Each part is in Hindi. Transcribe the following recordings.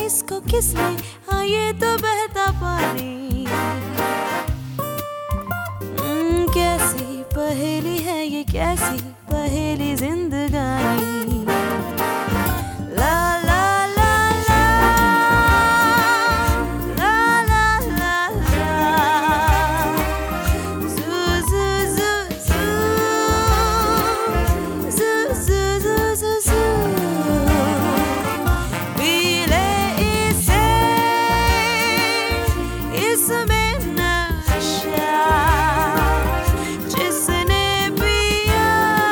इसको किसने, हाँ ये तो बहता पानी। कैसी पहेली है ये, कैसी पहेली जिंदगानी। ला ला ला ला ला ला ला ला, जू जू जू जू जू जू जू जू। पी ले इसे, इसमें नशा, जिसने पिया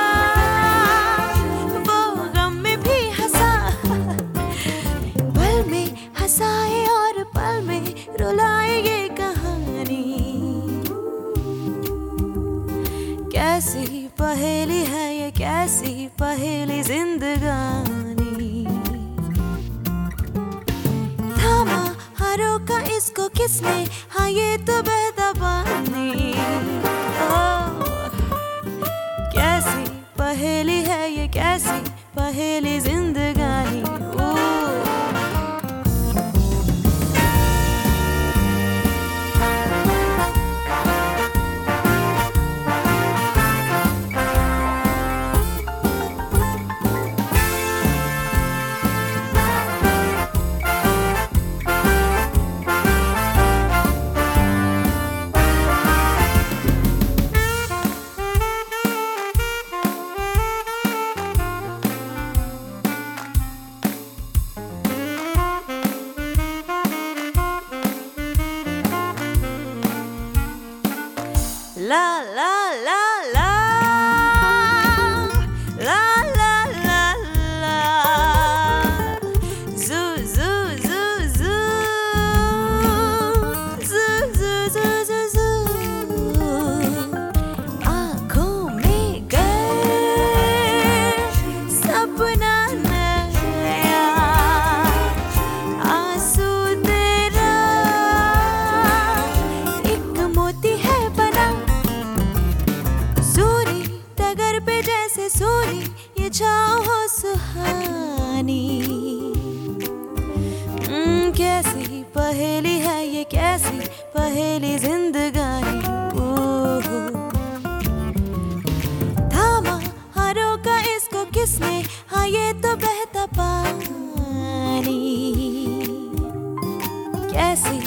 वो गम में भी हंसा। पल में हंसाए और पल में रुलाए ये कहानी। कैसी पहेली है ये, कैसी पहेली जिंदगानी। थामा हारों का इसको किसने, हाँ ये तो बहता पानी। ओह, कैसी पहेली है ये, कैसी पहेली जिंदगानी। ओह, la la la la la la la la, zoo zoo zoo zoo zoo zoo zoo zoo zoo। आँखों में गए सपना नया, आंसू तेरा एक मोती है बना। सूरी टगर पे जैसे सूरी ये छाँव हो सुहानी। कैसी पहेली है ये, कैसी पहेली जिंदगानी। ओह, थामा हारों का इसको किसने, हाँ ये तो बहता पानी। कैसी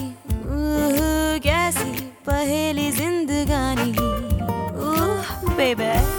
कैसी पहेली जिंदगानी। Ooh, baby.